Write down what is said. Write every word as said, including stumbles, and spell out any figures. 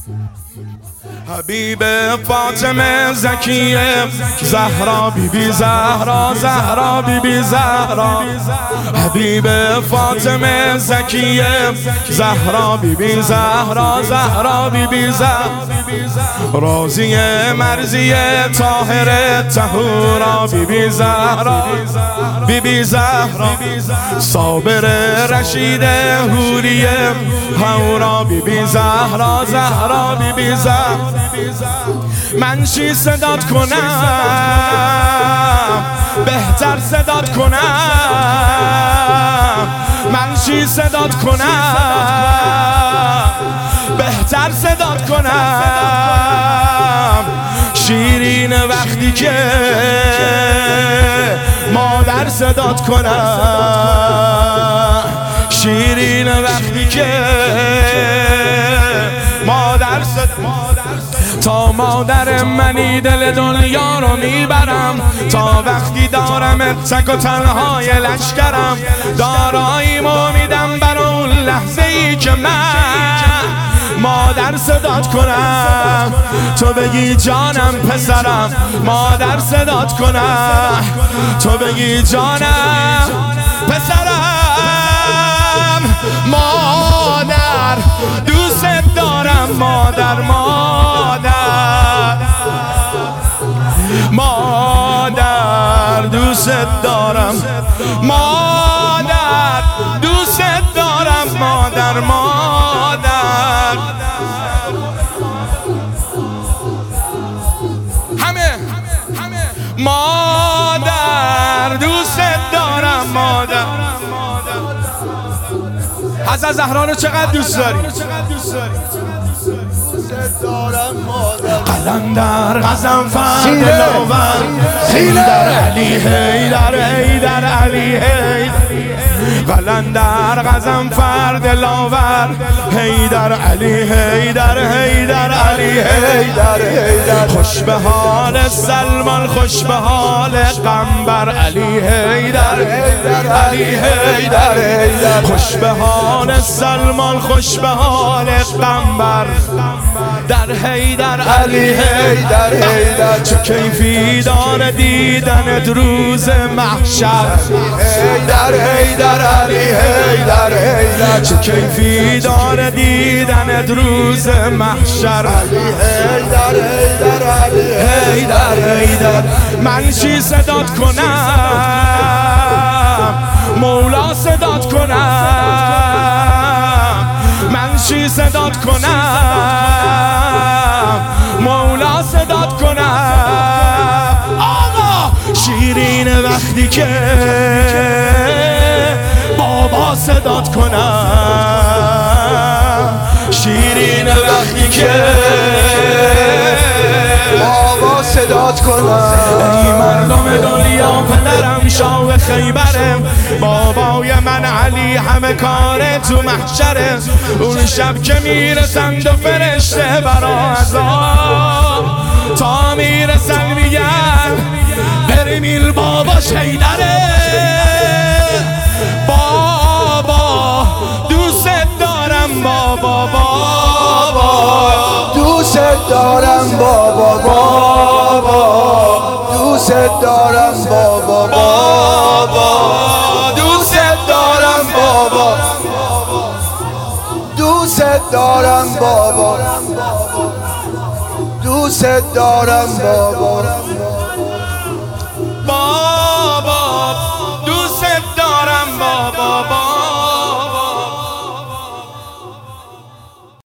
حبیب فاطمه زکیه زهرا بی بی زهرا زهرا بی بی زهرا حبیب فاطمه زکیه زهرا بی بی زهرا زهرا بی بی زهرا راضیه مرضیه طاهره طهورا بی بی زهرا بی بی زهرا صابر رشیده حوریه حورا بی بی زهرا زهرا بی بی زهرا من چی صدات کنم بهتر صدات کنم من چی صدات کنم بهتر صدات کنم شیرین وقتی که مادر صدات کنم شیرین وقتی که مادر صدات تا مادر منی دل دنیا رو میبرم تا وقتی دارم تک و تنهای لشکرم داراییم و میدم برای اون لحظه ای که من مادر صدات کنم تو بگی جانم پسرم مادر صدات کنم تو بگی جانم پسرم مادر دوست دارم مادر مادر مادر دوست دارم مادر دوست دارم مادر مادر همه مادر دوست دارم مادر حضرت زهرا رو چقدر دوست داری؟ قلندر غضنفر دلاور حیدر علی حیدر حیدر علی حیدر قلندر غضنفر دلاور حیدر علی حیدر حیدر علی حیدر خوش به حال سلمان خوش به حال قنبر علی حیدر علی حیدر خوش به حال سلمان خوش به حال قنبر در حیدر علی حیدر حیدر چه کیفی داره دیدن روز محشر حیدر حیدر علی حیدر حیدر چه کیفی داره دیدن روز محشر علی حیدر حیدر علی حیدر حیدر من چی صدات کنم مولا صدات کنم من چی صدات کنم مولا صدات کنم آقا شیرین وقتی که بابا صدات کنم شیرین وقتی که بابا صدات کنم ای مردم دنیا پدرم شاه خیبرم بابای من علی همه کار تو محشره اون شب که میرسند و فرشته برا عذاب تا میرسن میگن برمیل بابا شیدره بابا دوست دارم بابا بابا دوست دارم بابا بابا دوست دارم بابا بابا دوست دارم بابا دوست دارم بابا دوست دارم بابا